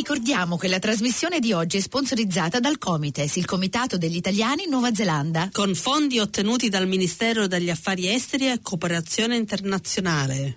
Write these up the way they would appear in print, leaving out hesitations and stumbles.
ricordiamo che la trasmissione di oggi è sponsorizzata dal Comites, il Comitato degli Italiani in Nuova Zelanda, con fondi ottenuti dal Ministero degli Affari Esteri e Cooperazione Internazionale.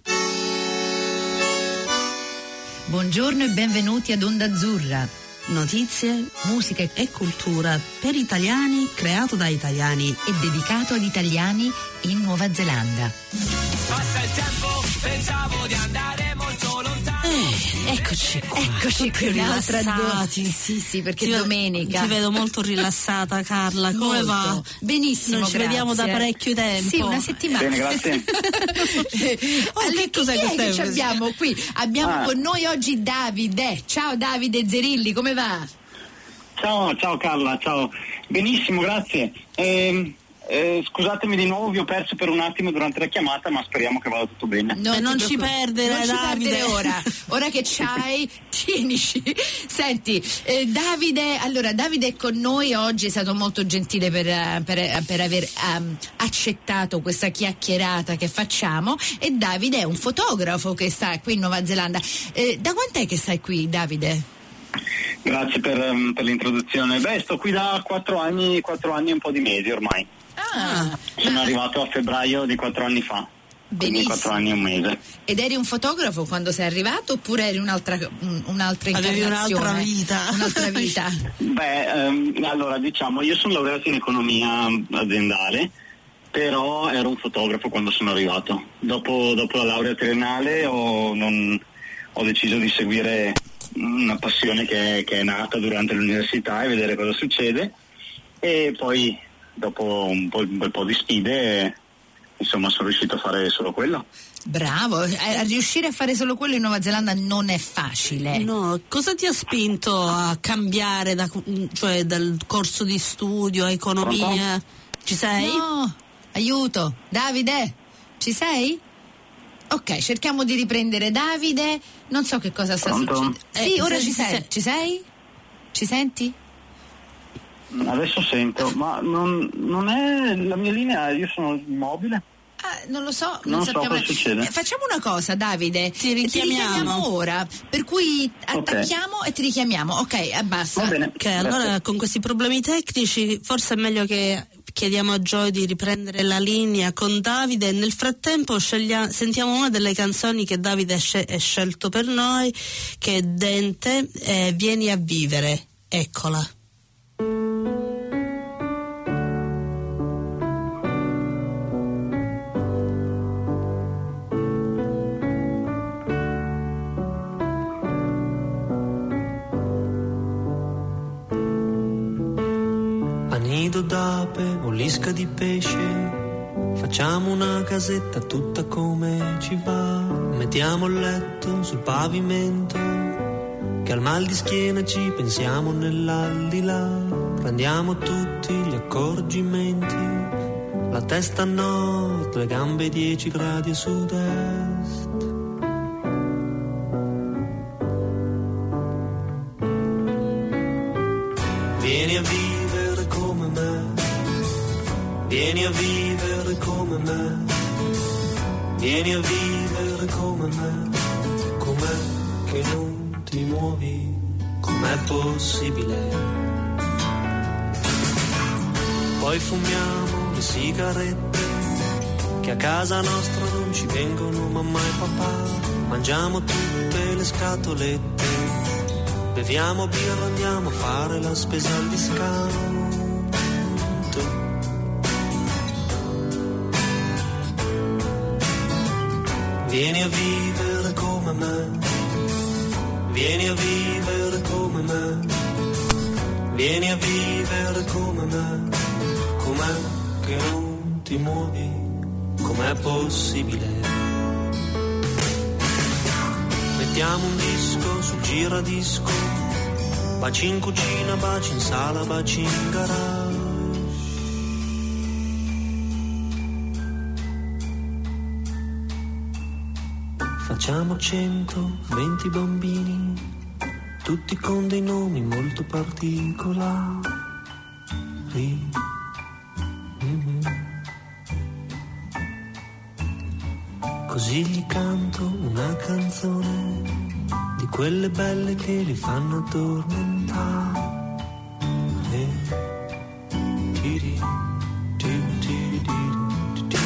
Buongiorno e benvenuti ad Onda Azzurra. Notizie, musica e cultura per italiani, creato da italiani e dedicato ad italiani in Nuova Zelanda. Passa il tempo, pensavo di andare molto lontano. Eccoci qua. Eccoci qui, un'altra rilassati. Sì, perché è domenica. Ti vedo molto rilassata, Carla. Come molto. va? Benissimo, non ci vediamo da parecchio tempo. Sì, una settimana. Bene, grazie. Che cos'è che abbiamo qui? Abbiamo con noi oggi Davide. Ciao Davide Zerilli, come va? Ciao Carla, ciao. Benissimo, grazie. Scusatemi di nuovo, vi ho perso per un attimo durante la chiamata, ma speriamo che vada tutto bene. Non ci perdere, Davide. Ora che c'hai, tienici. Senti, Davide è con noi oggi, è stato molto gentile per aver accettato questa chiacchierata che facciamo, e Davide è un fotografo che sta qui in Nuova Zelanda. Da quant'è che stai qui, Davide? Grazie per l'introduzione. Sto qui da 4 anni e un po' di mesi ormai. Sono arrivato a febbraio di 4 anni fa. Benissimo. 4 anni e un mese. Ed eri un fotografo quando sei arrivato, oppure eri un'altra incarnazione? Avevi un'altra vita. Allora diciamo, io sono laureato in economia aziendale, però ero un fotografo quando sono arrivato. Dopo la laurea triennale ho deciso di seguire una passione che è nata durante l'università e vedere cosa succede, e poi dopo un bel po' di sfide, insomma, sono riuscito a fare solo quello. Bravo, a riuscire a fare solo quello in Nuova Zelanda non è facile. No, cosa ti ha spinto a cambiare dal corso di studio a economia? Pronto? Ci sei? No, aiuto, Davide, ci sei? Ok, cerchiamo di riprendere Davide. Non so che cosa sta succedendo. Sì, ora ci sei. Ci sei? Ci senti? Adesso sento, ma non è la mia linea, io sono immobile. Non lo so, non so cosa succede. Facciamo una cosa, Davide, ti richiamiamo ora, per cui attacchiamo e ti richiamiamo. Ok, basta. Va bene. Ok, allora con questi problemi tecnici forse è meglio che chiediamo a Joy di riprendere la linea con Davide, e nel frattempo sentiamo una delle canzoni che Davide ha scelto per noi, che è Dente, Vieni a vivere. Eccola. Nido d'ape o lisca di pesce, facciamo una casetta tutta come ci va, mettiamo il letto sul pavimento, che al mal di schiena ci pensiamo nell'aldilà, prendiamo tutti gli accorgimenti, la testa a nord, le gambe 10 gradi a sud-est. Vieni a vivere come me, vieni a vivere come me, vieni a vivere come me, com'è che non ti muovi, com'è possibile? Poi fumiamo le sigarette, che a casa nostra non ci vengono mamma e papà, mangiamo tutte le scatolette, beviamo birra, andiamo a fare la spesa al discount. Vieni a vivere come me, vieni a vivere come me, vieni a vivere come me, com'è che non ti muovi, com'è possibile? Mettiamo un disco sul giradisco, baci in cucina, baci in sala, baci in garage. Facciamo 120 bambini, tutti con dei nomi molto particolari. Così gli canto una canzone di quelle belle che li fanno addormentare. Tiri, tiri, tiri, tiri, tiri.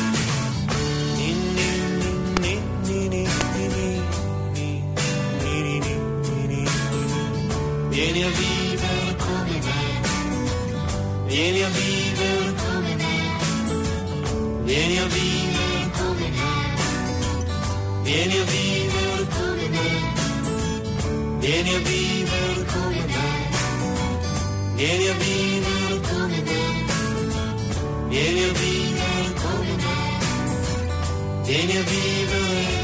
Vieni a vivere come me, vieni a vivere come me, vieni a vivere come me, vieni a vivere come me, vieni a vivere come me, vieni a vivere come me, vieni a vivere come me, vieni a vivere.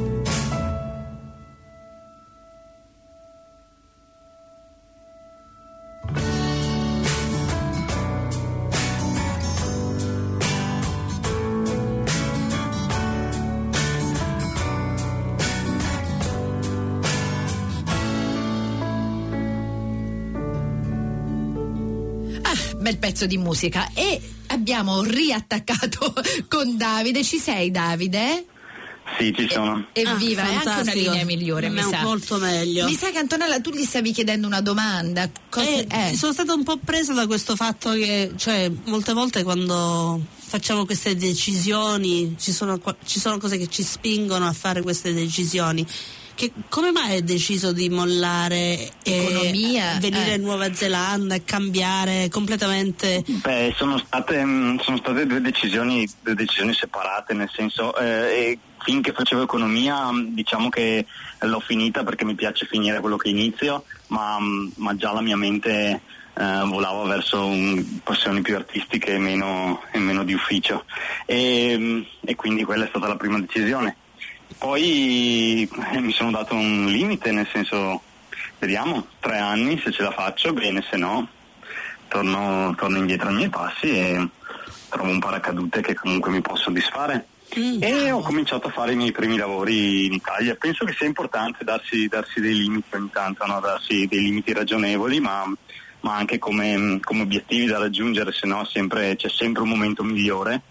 Bel pezzo di musica, e abbiamo riattaccato con Davide. Ci sei, Davide? Sì, ci sono. Evviva, è anche una linea migliore, mi sa. Molto meglio. Mi sa che Antonella, tu gli stavi chiedendo una domanda. Sono stata un po' presa da questo fatto che, cioè, molte volte quando facciamo queste decisioni ci sono cose che ci spingono a fare queste decisioni. Come mai hai deciso di mollare economia, venire in Nuova Zelanda e cambiare completamente? Beh, sono state due decisioni separate, nel senso, finché facevo economia, diciamo che l'ho finita perché mi piace finire quello che inizio, ma già la mia mente volava verso passioni più artistiche e meno di ufficio, e quindi quella è stata la prima decisione. Poi mi sono dato un limite, nel senso, vediamo, 3 anni, se ce la faccio, bene, se no torno indietro ai miei passi e trovo un paracadute che comunque mi può soddisfare. E ho cominciato a fare i miei primi lavori in Italia. Penso che sia importante darsi dei limiti ogni tanto, no? Darsi dei limiti ragionevoli, ma anche come obiettivi da raggiungere, se no c'è sempre un momento migliore.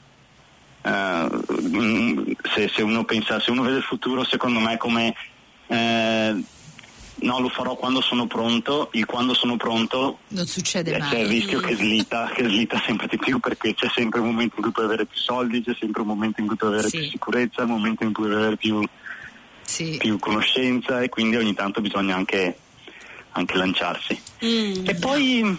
Se uno vede il futuro, secondo me, come no, lo farò quando sono pronto. Il quando sono pronto non succede mai. C'è il rischio che slita sempre di più, perché c'è sempre un momento in cui puoi avere più soldi, c'è sempre un momento in cui puoi avere più sicurezza, un momento in cui puoi avere più conoscenza, e quindi ogni tanto bisogna anche lanciarsi. E poi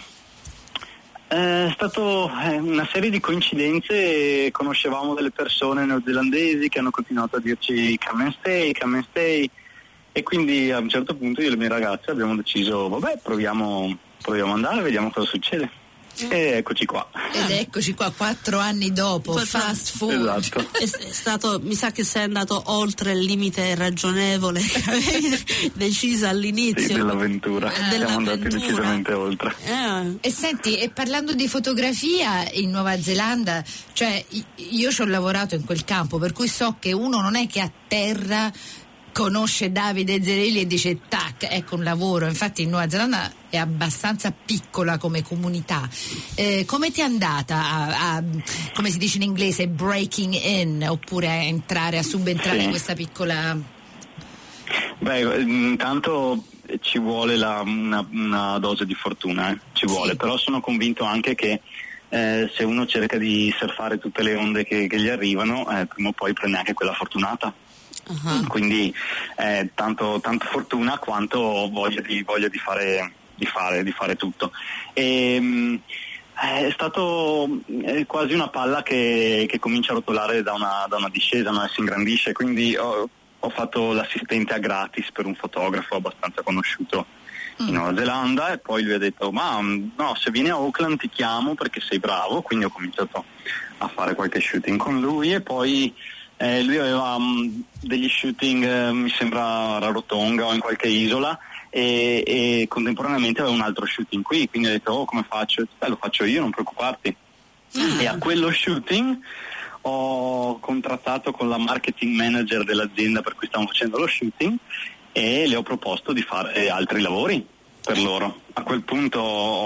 è stato una serie di coincidenze. Conoscevamo delle persone neozelandesi che hanno continuato a dirci come stay, e quindi a un certo punto io e le mie ragazze abbiamo deciso, vabbè, proviamo ad andare, vediamo cosa succede. E eccoci qua. Ed eccoci qua 4 anni dopo, fast forward. Esatto. È stato, mi sa che sei andato oltre il limite ragionevole che avevi deciso all'inizio. Sì, dell'avventura. Siamo andati decisamente oltre. E senti, e parlando di fotografia in Nuova Zelanda, cioè io ci ho lavorato in quel campo, per cui so che uno non è che a terra conosce Davide Zerelli e dice tac, ecco un lavoro. Infatti in Nuova Zelanda è abbastanza piccola come comunità. Come ti è andata a come si dice in inglese, breaking in, oppure a subentrare in questa piccola... Beh, intanto ci vuole una dose di fortuna, ci vuole, però sono convinto anche che se uno cerca di surfare tutte le onde che gli arrivano, prima o poi prende anche quella fortunata. Uh-huh. Quindi tanto fortuna quanto voglia di fare tutto. E è stato quasi una palla che comincia a rotolare da una discesa, no? E si ingrandisce, quindi ho fatto l'assistente a gratis per un fotografo abbastanza conosciuto in Nuova Zelanda, e poi lui ha detto ma no, se vieni a Auckland ti chiamo perché sei bravo, quindi ho cominciato a fare qualche shooting con lui. E poi lui aveva degli shooting, mi sembra a Rarotonga o in qualche isola, e contemporaneamente aveva un altro shooting qui, quindi ho detto come faccio? Lo faccio io, non preoccuparti. E a quello shooting ho contrattato con la marketing manager dell'azienda per cui stavamo facendo lo shooting, e le ho proposto di fare altri lavori per loro. A quel punto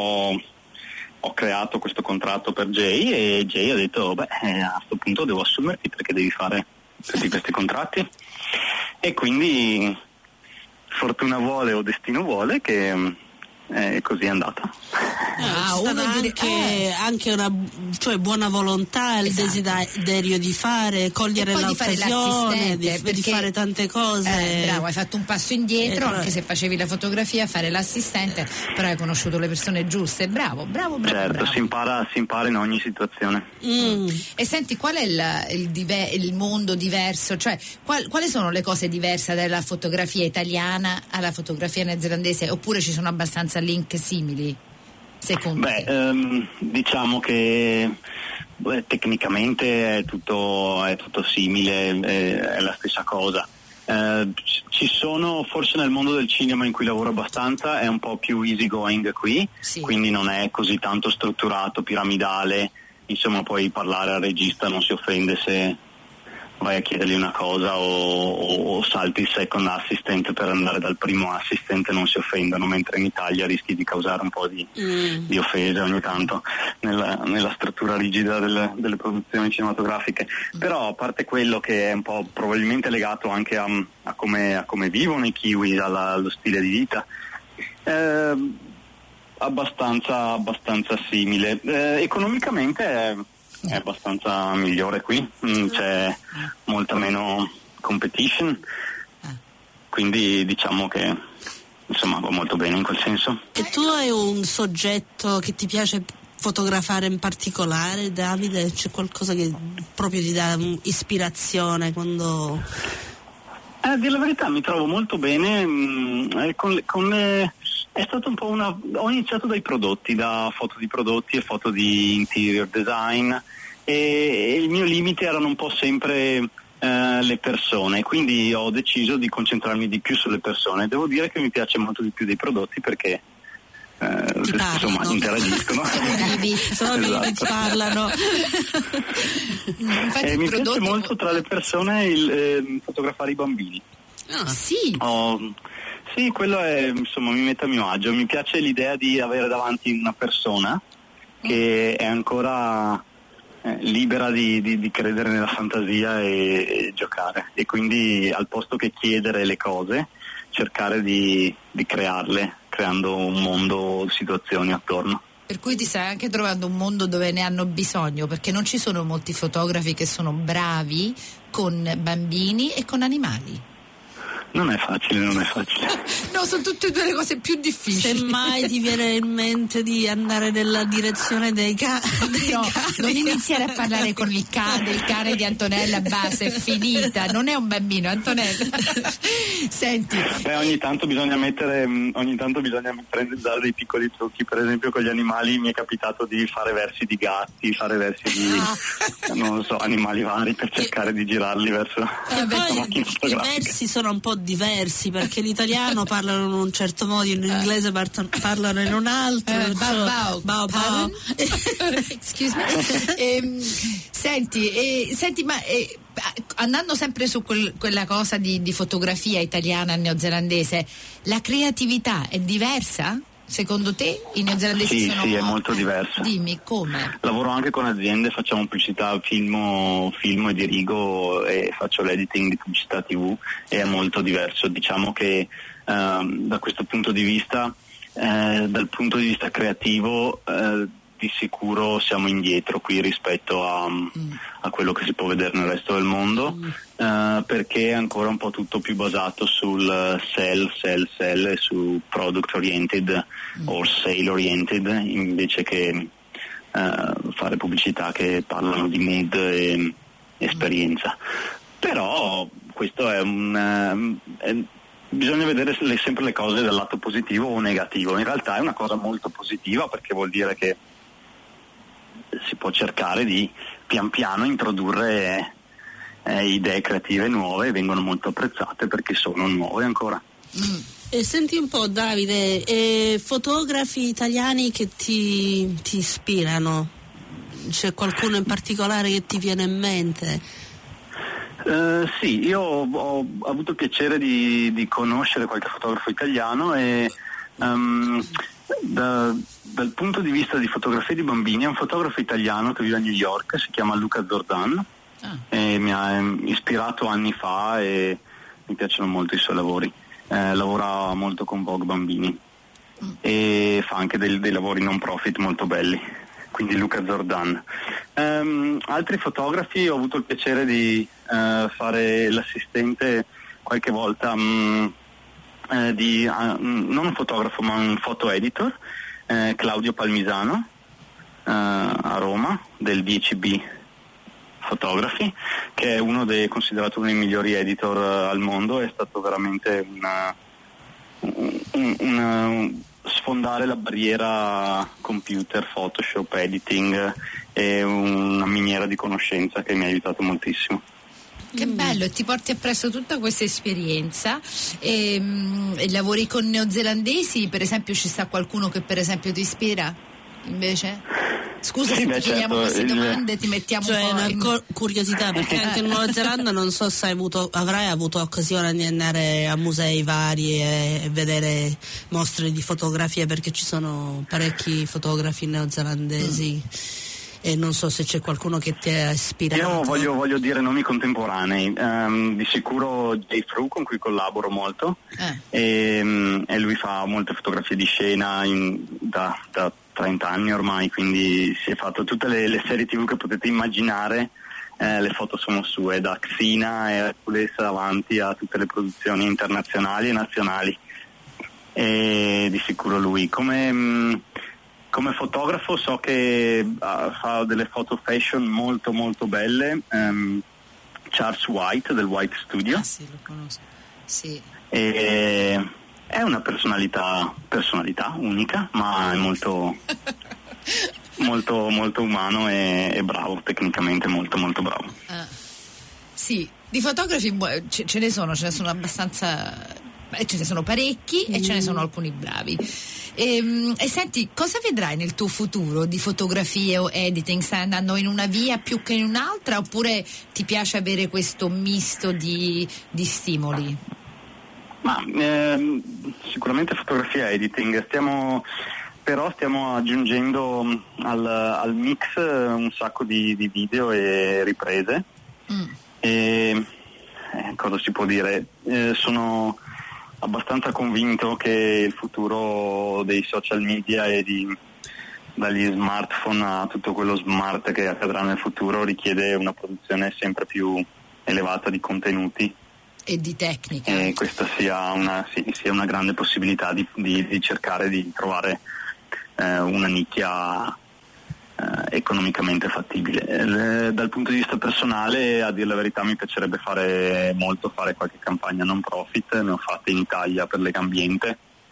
ho creato questo contratto per Jay, e Jay ha detto a questo punto devo assumerti perché devi fare tutti questi contratti, e quindi fortuna vuole o destino vuole che così è andata. C'è stata anche una buona volontà, il desiderio di fare, cogliere l'occasione, di fare tante cose. Bravo, hai fatto un passo indietro, anche se facevi la fotografia, fare l'assistente, però hai conosciuto le persone giuste. Bravo. Certo, bravo. Si impara in ogni situazione. E senti, qual è il mondo diverso? Cioè, quali sono le cose diverse dalla fotografia italiana alla fotografia neozelandese? Oppure ci sono abbastanza link simili, secondo te? Diciamo che tecnicamente è tutto simile, è la stessa cosa. Ci sono, forse nel mondo del cinema in cui lavoro abbastanza, è un po' più easy going qui, sì. Quindi non è così tanto strutturato, piramidale, insomma puoi parlare al regista, non si offende se vai a chiedergli una cosa o salti il second assistant per andare dal primo assistant, non si offendono, mentre in Italia rischi di causare un po' di offese ogni tanto nella struttura rigida delle produzioni cinematografiche. Però a parte quello che è un po' probabilmente legato anche a come vivono i kiwi, allo stile di vita, abbastanza simile. Economicamente è abbastanza migliore qui, c'è molta meno competition, quindi diciamo che insomma va molto bene in quel senso. E tu hai un soggetto che ti piace fotografare in particolare, Davide? C'è qualcosa che proprio ti dà ispirazione quando... A dire la verità mi trovo molto bene è stato un po' ho iniziato dai prodotti, da foto di prodotti e foto di interior design, e il mio limite erano un po' sempre le persone, quindi ho deciso di concentrarmi di più sulle persone. Devo dire che mi piace molto di più dei prodotti perché insomma interagiscono. Sono vivi, parlano. Mi piace molto tra le persone fotografare i bambini. Sì. Sì, quello è, insomma, mi mette a mio agio. Mi piace l'idea di avere davanti una persona che è ancora libera di credere nella fantasia e giocare, e quindi al posto che chiedere le cose cercare di crearle, creando un mondo, situazioni attorno. Per cui ti stai anche trovando un mondo dove ne hanno bisogno, perché non ci sono molti fotografi che sono bravi con bambini e con animali. Non è facile. No, sono tutte e due le cose più difficili. Se mai ti viene in mente di andare nella direzione dei cani. No, non iniziare a parlare con il cane di Antonella, basta, è finita. Non è un bambino, Antonella. Senti. Ogni tanto bisogna usare dei piccoli trucchi. Per esempio con gli animali mi è capitato di fare versi di gatti, fare versi di non lo so, animali vari, per cercare di girarli verso la macchina fotografica. I versi sono un po' diversi, perché l'italiano parlano in un certo modo, in inglese parlano in un altro. Bao. Excuse me. Senti, ma andando sempre su quella cosa di fotografia italiana e neozelandese, la creatività è diversa? Secondo te i neozelandesi sono... Sì, è molto diversa. Dimmi, come? Lavoro anche con aziende, facciamo pubblicità, filmo e dirigo e faccio l'editing di pubblicità TV, e è molto diverso. Diciamo che da questo punto di vista, dal punto di vista creativo, di sicuro siamo indietro qui rispetto a quello che si può vedere nel resto del mondo, perché è ancora un po' tutto più basato sul sell e su product oriented o sale oriented, invece che fare pubblicità che parlano di mood e esperienza. Però questo è bisogna vedere sempre le cose dal lato positivo o negativo. In realtà è una cosa molto positiva, perché vuol dire che si può cercare di pian piano introdurre idee creative nuove, e vengono molto apprezzate perché sono nuove ancora. E senti un po', Davide, fotografi italiani che ti ispirano? C'è qualcuno in particolare che ti viene in mente? Sì, io ho avuto il piacere di conoscere qualche fotografo italiano, e dal punto di vista di fotografia di bambini è un fotografo italiano che vive a New York, si chiama Luca Zordan, e mi ha ispirato anni fa e mi piacciono molto i suoi lavori. lavora molto con Vogue Bambini e fa anche dei lavori non profit molto belli, quindi Luca Zordan. Altri fotografi, ho avuto il piacere di fare l'assistente qualche volta non un fotografo ma un photo editor, Claudio Palmisano a Roma del 10B Photography, che è considerato uno dei migliori editor al mondo. È stato veramente sfondare la barriera computer, Photoshop, editing, è una miniera di conoscenza che mi ha aiutato moltissimo. Che bello, e ti porti appresso tutta questa esperienza e lavori con neozelandesi, per esempio ci sta qualcuno che per esempio ti ispira invece? Scusa se ti chiediamo queste domande, ti mettiamo un po' curiosità, perché anche in Nuova Zelanda non so se avrai avuto occasione di andare a musei vari e vedere mostre di fotografie, perché ci sono parecchi fotografi neozelandesi. E non so se c'è qualcuno che ti ha ispirato. Io voglio dire nomi contemporanei, di sicuro Jay Fru, con cui collaboro molto, e lui fa molte fotografie di scena da 30 anni ormai, quindi si è fatto tutte le serie TV che potete immaginare, le foto sono sue, da Xina e Hercules avanti a tutte le produzioni internazionali e nazionali, e di sicuro lui. Come fotografo so che fa delle foto fashion molto molto belle, Charles White del White Studio. Sì, lo conosco. Sì. E è una personalità unica, ma è molto molto molto umano e bravo, tecnicamente molto molto bravo. Sì, di fotografi ce ne sono abbastanza, ce ne sono parecchi e ce ne sono alcuni bravi. E senti, cosa vedrai nel tuo futuro di fotografie o editing? Stai andando in una via più che in un'altra, oppure ti piace avere questo misto di stimoli? Ma sicuramente fotografia e editing. Stiamo aggiungendo al mix un sacco di video e riprese. E cosa si può dire? Sono abbastanza convinto che il futuro dei social media e dagli smartphone a tutto quello smart che accadrà nel futuro richiede una produzione sempre più elevata di contenuti e di tecnica, e questa sia una grande possibilità di cercare di trovare una nicchia economicamente fattibile. Dal punto di vista personale, a dire la verità, mi piacerebbe fare qualche campagna non profit. Ne ho fatte in Italia per Legambiente,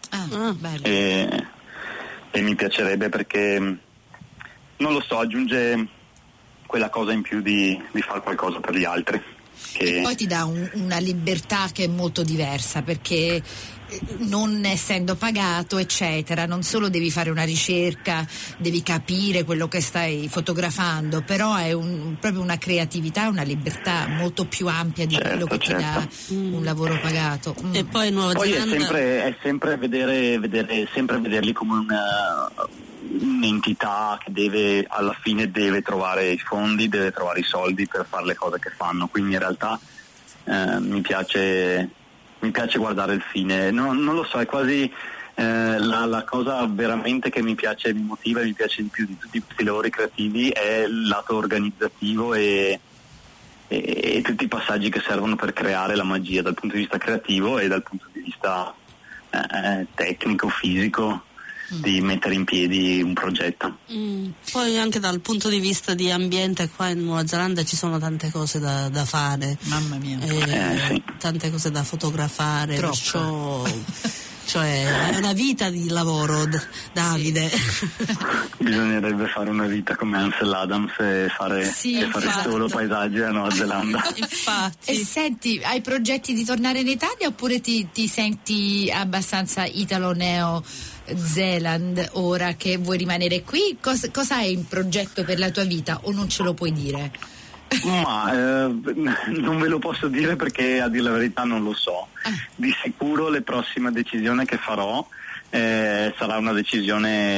e mi piacerebbe, perché non lo so, aggiunge quella cosa in più di fare qualcosa per gli altri. E poi ti dà una libertà che è molto diversa, perché non essendo pagato eccetera, non solo devi fare una ricerca, devi capire quello che stai fotografando, però è proprio una creatività, una libertà molto più ampia di quello che ti dà un lavoro pagato. E poi Nuova Zelanda è sempre vederli come un'entità che alla fine deve trovare i fondi, deve trovare i soldi per fare le cose che fanno, quindi in realtà mi piace guardare il fine. Non lo so, è quasi la cosa veramente che mi piace, mi motiva e mi piace di più di tutti questi lavori creativi è il lato organizzativo e tutti i passaggi che servono per creare la magia dal punto di vista creativo e dal punto di vista tecnico, fisico, di mettere in piedi un progetto. Poi anche dal punto di vista di ambiente, qua in Nuova Zelanda ci sono tante cose da fare, mamma mia, sì. Tante cose da fotografare, perciò cioè è una vita di lavoro, Davide. Sì. Bisognerebbe fare una vita come Ansel Adams e fare solo paesaggi a Nuova Zelanda. Infatti. E senti, hai progetti di tornare in Italia, oppure ti senti abbastanza italo-neo Zealand ora che vuoi rimanere qui? Cosa hai in progetto per la tua vita, o non ce lo puoi dire? Ma non ve lo posso dire, perché a dire la verità non lo so. Di sicuro la prossima decisione che farò sarà una decisione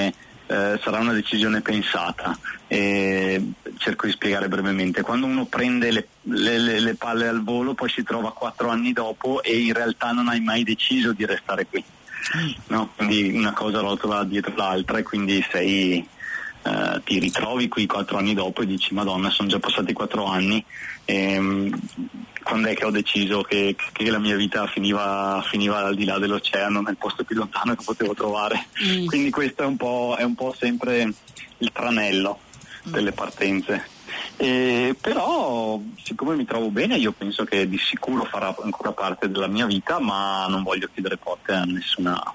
sarà una decisione pensata, e cerco di spiegare brevemente. Quando uno prende le palle al volo, poi si trova 4 anni dopo e in realtà non hai mai deciso di restare qui, no? Quindi una cosa rotola dietro l'altra, e quindi ti ritrovi qui 4 anni dopo e dici: Madonna, sono già passati 4 anni, quando è che ho deciso che la mia vita finiva al di là dell'oceano, nel posto più lontano che potevo trovare. Quindi questo è un po' sempre il tranello delle partenze, però siccome mi trovo bene, io penso che di sicuro farà ancora parte della mia vita, ma non voglio chiudere porte a nessuna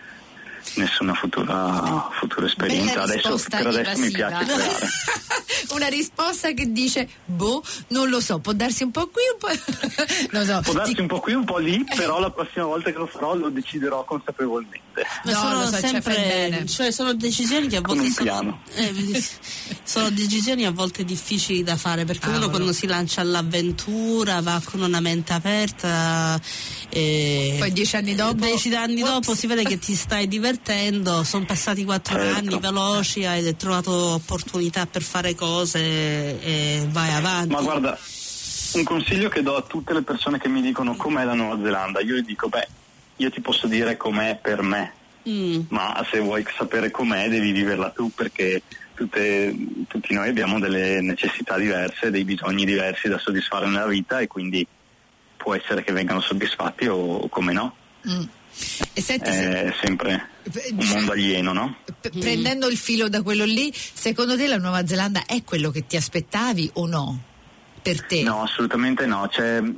futura esperienza. Per adesso mi piace creare. Una risposta che dice: non lo so, può darsi un po' qui, un po'. Non so. Può darsi un po' qui, un po' lì, però la prossima volta che lo farò lo deciderò consapevolmente. Sono sempre, cioè sono decisioni che a volte sono decisioni a volte difficili da fare, perché uno quando si lancia all'avventura va con una mente aperta, poi 10 anni dopo si vede che ti stai divertendo, sono passati 4 anni veloci, hai trovato opportunità per fare cose e vai avanti. Ma guarda, un consiglio che do a tutte le persone che mi dicono com'è la Nuova Zelanda, io gli dico: io ti posso dire com'è per me, ma se vuoi sapere com'è devi viverla tu, perché tutti noi abbiamo delle necessità diverse, dei bisogni diversi da soddisfare nella vita, e quindi può essere che vengano soddisfatti o come no. E senti, è sempre un mondo alieno, no? Prendendo il filo da quello lì, secondo te la Nuova Zelanda è quello che ti aspettavi o no? Per te? No, assolutamente no.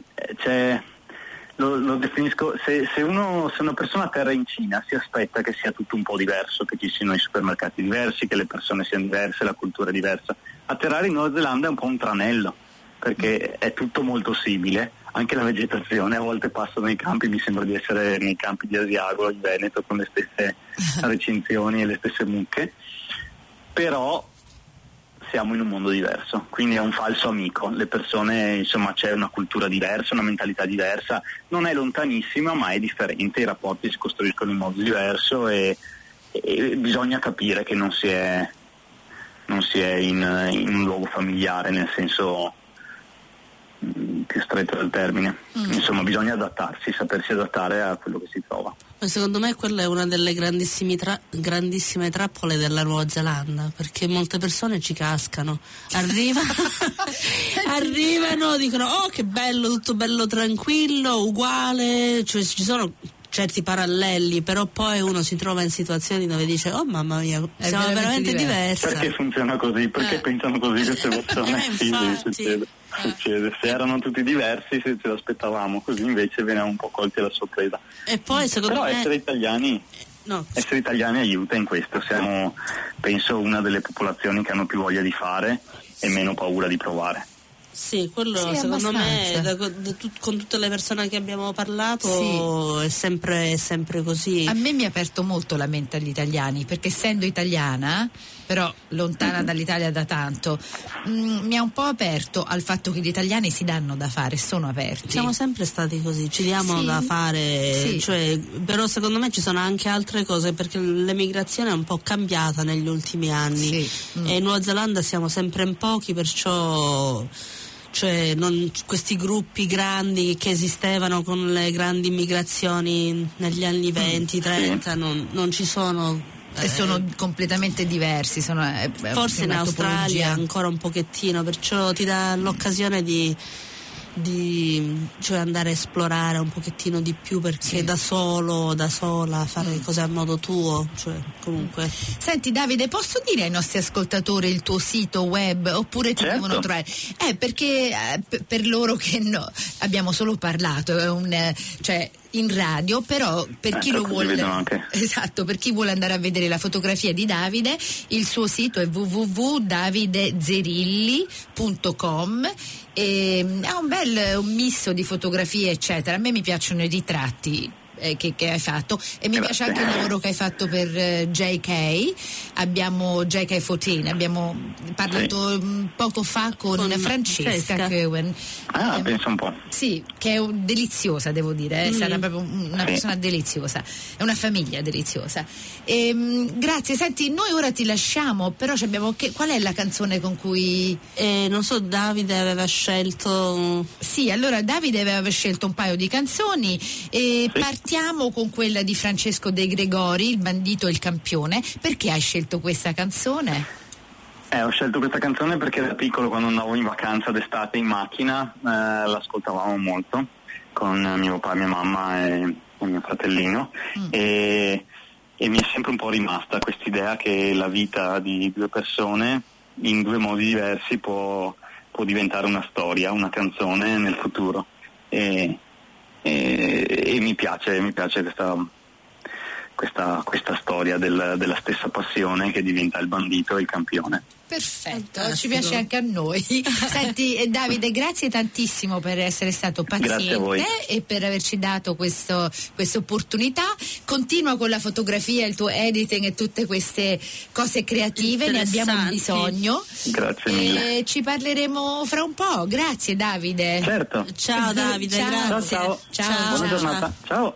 Lo definisco, se una persona atterra in Cina si aspetta che sia tutto un po' diverso, che ci siano i supermercati diversi, che le persone siano diverse, la cultura è diversa. Atterrare in Nuova Zelanda è un po' un tranello, perché è tutto molto simile, anche la vegetazione. A volte passo nei campi, mi sembra di essere nei campi di Asiago, in Veneto, con le stesse recinzioni e le stesse mucche, però siamo in un mondo diverso, quindi è un falso amico. Le persone, insomma, c'è una cultura diversa, una mentalità diversa, non è lontanissima ma è differente, i rapporti si costruiscono in modo diverso e bisogna capire che non si è in un luogo familiare nel senso più stretto del termine. Insomma, bisogna adattarsi, sapersi adattare a quello che si trova. Ma secondo me quella è una delle grandissime trappole della Nuova Zelanda, perché molte persone ci cascano, arrivano, dicono: oh, che bello, tutto bello tranquillo, uguale, cioè ci sono certi paralleli, però poi uno si trova in situazioni dove dice: oh mamma mia, siamo veramente diversi. Perché funziona così? Perché pensano così queste persone? Succede. Se erano tutti diversi, se ce l'aspettavamo così, invece veniamo un po' colti alla sorpresa. E poi secondo me essere italiani aiuta in questo. Siamo, penso, una delle popolazioni che hanno più voglia di fare e meno paura di provare. Sì, quello secondo me con tutte le persone che abbiamo parlato è sempre così. A me mi ha aperto molto la mente agli italiani, perché essendo italiana, però lontana dall'Italia da tanto, mi ha un po' aperto al fatto che gli italiani si danno da fare, sono aperti. Siamo sempre stati così, ci diamo da fare, cioè, però secondo me ci sono anche altre cose, perché l'emigrazione è un po' cambiata negli ultimi anni e in Nuova Zelanda siamo sempre in pochi, perciò questi gruppi grandi che esistevano con le grandi immigrazioni negli anni 20-30 non ci sono. E sono completamente diversi. Forse in Australia ancora un pochettino, perciò ti dà l'occasione di andare a esplorare un pochettino di più, perché da sola fare cose a modo tuo, comunque. Senti Davide, posso dire ai nostri ascoltatori il tuo sito web, oppure ti devono trovare? Perché per loro che abbiamo solo parlato, in radio, però per chi lo vuole, per chi vuole andare a vedere la fotografia di Davide, il suo sito è www.davidezerilli.com e ha un bel misto di fotografie eccetera. A me mi piacciono i ritratti, che hai fatto, e mi piace anche il lavoro che hai fatto per JK. Abbiamo JK14, abbiamo parlato poco fa con Francesca Cohen. Pensa un po'. Sì, che è deliziosa, devo dire, sarà proprio una persona deliziosa, è una famiglia deliziosa. Grazie, senti, noi ora ti lasciamo, però qual è la canzone con cui non so, Davide aveva scelto. Sì, allora Davide aveva scelto un paio di canzoni e partiamo con quella di Francesco De Gregori, Il bandito e il campione. Perché hai scelto questa canzone? Ho scelto questa canzone perché da piccolo, quando andavo in vacanza d'estate in macchina, l'ascoltavamo molto con mio papà, mia mamma e mio fratellino, e mi è sempre un po' rimasta quest'idea che la vita di due persone in due modi diversi può diventare una storia, una canzone nel futuro, e mi piace questa storia della stessa passione che diventa il bandito e il campione. Perfetto, ci piace anche a noi. Senti Davide, grazie tantissimo per essere stato paziente e per averci dato questa opportunità. Continua con la fotografia, il tuo editing e tutte queste cose creative, ne abbiamo bisogno. Grazie mille. Ci parleremo fra un po'. Grazie Davide. Certo. Ciao Davide, grazie. Ciao. Buona giornata. Ciao.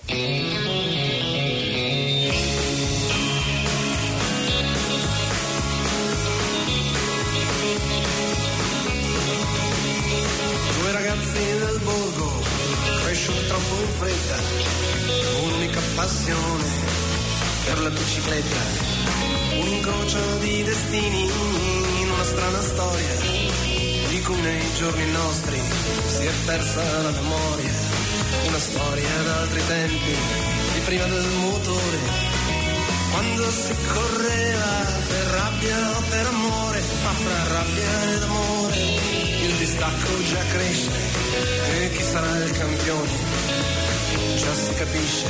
Del borgo, cresciuti troppo in fretta, un'unica passione per la bicicletta, un incrocio di destini in una strana storia, di cui nei giorni nostri si è persa la memoria, una storia d'altri tempi, di prima del motore, quando si correva per rabbia o per amore, ma fra rabbia ed amore il distacco già cresce, e chi sarà il campione già si capisce.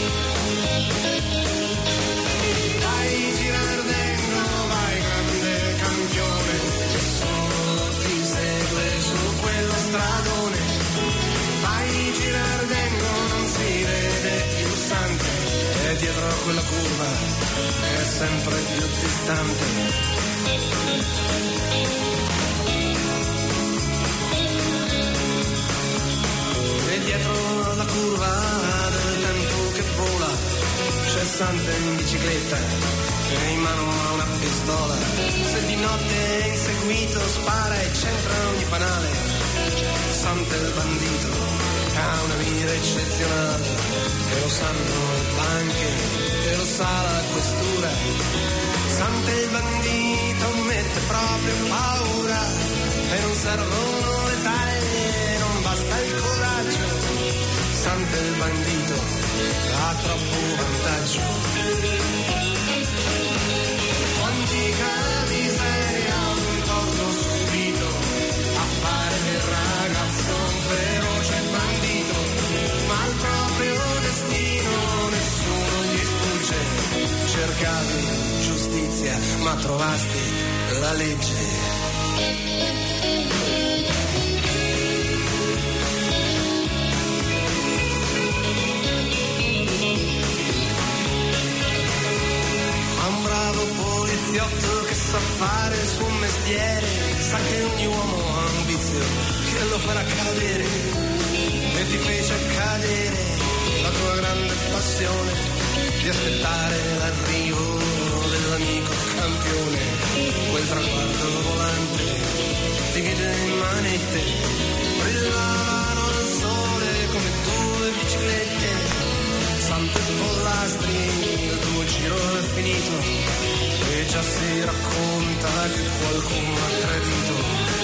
Vai Girardengo, vai grande campione, nessuno ti segue su quello stradone. Vai Girardengo, non si vede più Sante, e dietro a quella curva è sempre più distante. Dietro la curva del tempo che vola c'è Sante in bicicletta e in mano ha una pistola. Se di notte è inseguito spara e centra ogni fanale. Sante il bandito ha una mira eccezionale, e lo sanno le banche, e lo sa la questura. Sante il bandito mette proprio paura, e non servono le taglie, non basta il coraggio. Sante il bandito ha troppo vantaggio. Quantica miseria, un torno subito a fare del ragazzo un feroce bandito, ma il proprio destino nessuno gli sfugge. Cercavi giustizia ma trovasti la legge. Poliziotto che sa fare il suo mestiere, sa che ogni uomo ha un vizio che lo farà cadere, e ti fece cadere la tua grande passione di aspettare l'arrivo dell'amico campione. Quel traguardo volante di vide in manette brillavano al sole come due biciclette. Sante pollastri, il tuo giro è finito, e già si racconta che qualcuno ha tradito.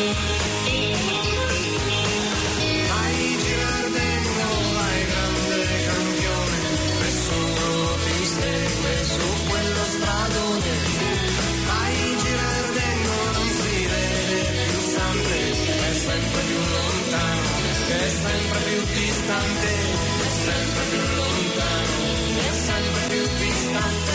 Vai Girardengo, vai grande campione, nessuno ti segue su quello stradone. Vai Girardengo, non si vede più Sante, è sempre più lontano, è sempre più distante, è sempre più lontano, è sempre più distante.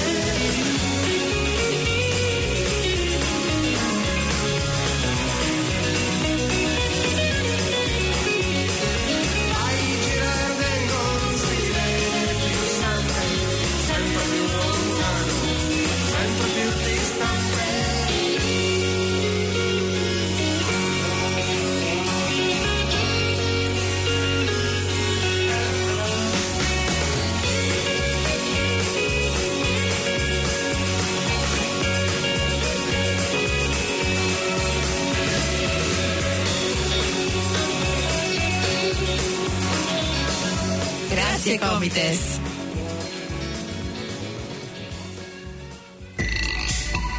Grazie Comites.